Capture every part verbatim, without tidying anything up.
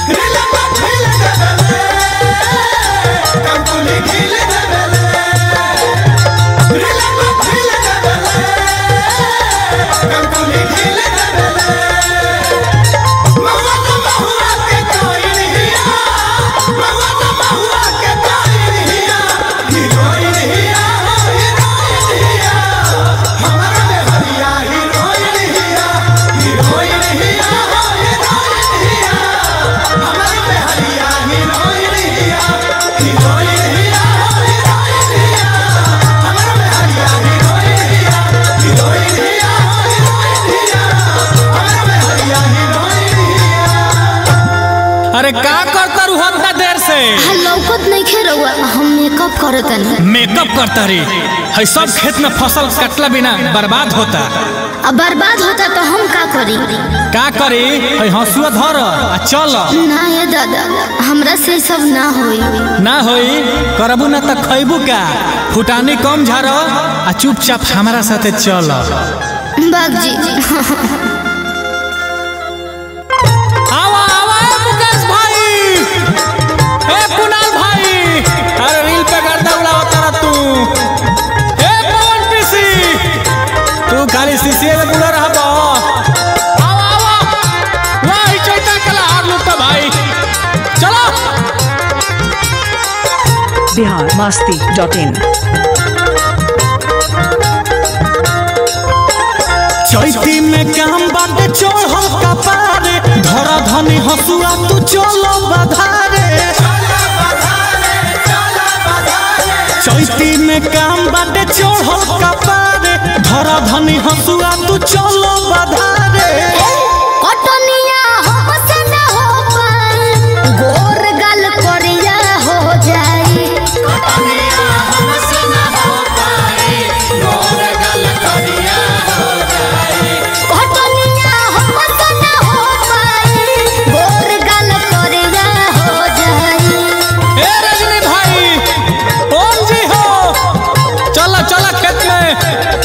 अरे का करता रू हफ्ता देर से लौकत नहीं खे रहुआ हम मेकअप करत नहीं। मेकअप करता री है सब खेत में फसल कटला बिना बर्बाद होता। अब बर्बाद होता तो हम का करी? का करी है हंसुआ धर आ चल ना ये दादा हमरा से सब ना होई ना होई करबू ना त खइबू का फुटानी कम झार आ चुपचाप हमारा साथे चल बाग जी। आवा आवा मुकेश भाई ए कुणाल भाई अरे रील पे गर्दा उड़ावत रह तू ए पवन पीसी तू खाली सीसीए में बुला रहा बा आवा आवा वाह चैता कला हार लुटा भाई चलो बिहार मस्ती डॉट इन। चैती में काम बाटे चढ़ल कपारे धरा धनी हसुआ तू चलो बधारे चैती में काम बाटे चढ़ल कपारे धरा धनी हसुआ तू चलो बधारे कटनिया हमसे ना हो पाई गोर गल करिया हो जाई। कटनिया हमसे ना हो पाई गोर गल करिया हो जाई। कटनिया हमसे ना हो पाई गोर गल करिया हो जाई। ए रजनी भाई ओम जी हो चला चला खेत में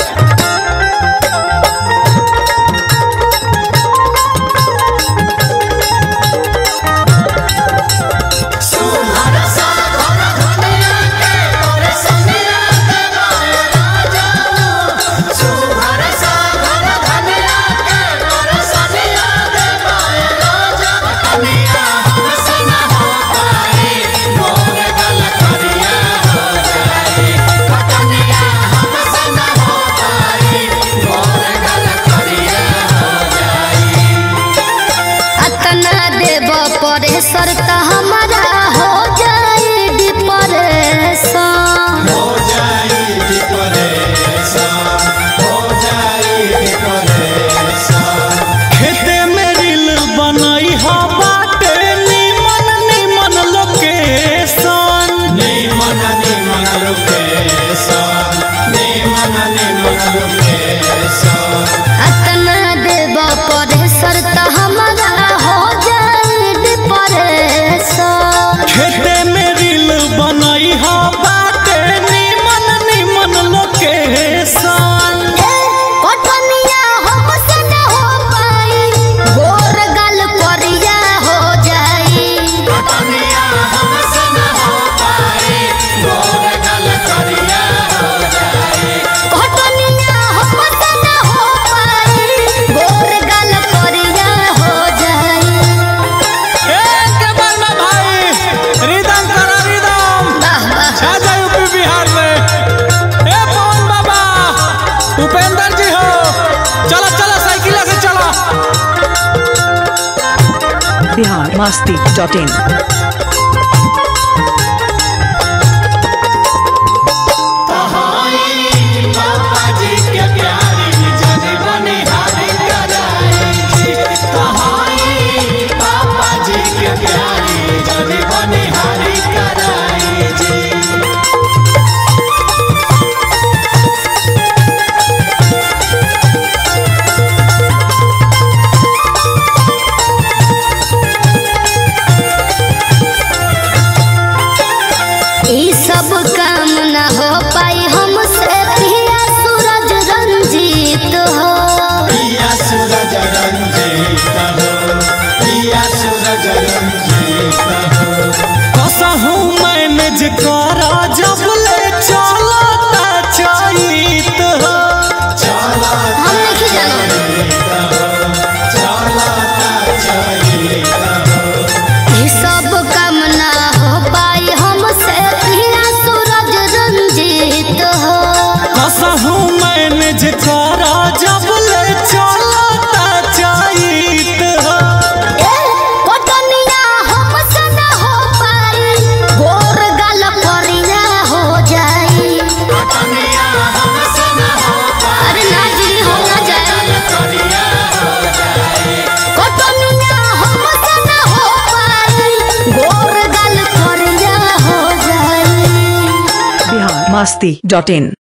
परेशर त हमारा हो जाए डिप्रेशन हो जाए डिप्रेशन हो जाए डिप्रेशन खेते में रील बनाई हा बाटे निमन निमन लोकेशन निमन निमन लोकेशन निमन निमन लोकेशन अतना देव परेशर त हमारा हो खेते में रील बनाई हा बाटे निमन निमन लोकेशन कटनिया हमसे न हो पाई गोर गल करिया हो जाई। कटनिया हमसे न हो पाई गोर गल करिया हो जाई। कटनिया हमसे न हो पाई गोर गल करिया हो जाई। एक बार ना भाई रिदम करा रिदम छा जाए यूपी बिहार में ए पवन बाबा उपेंद्र जी हो चलो चलो साइकिल से चलो बिहार मस्ती डॉट इन। कसहू मैनेज करा जब ले चलता चैत हो। हम नहीं जानो ये सब काम ना हो पाई हमसे पिया सूरज रंजीत हो। कसहू मैनेज करा जब ले चलता चैत हो। ए कोटनिया हमसे ना हो पाई गोर गाल करिया हो जाई। कोटनिया हमसे ना हो पाई अरे ना जी हो ना जाए कोटनिया हमसे ना हो पाई गोर गाल करिया हो जाई। बिहार मस्ती डॉट इन।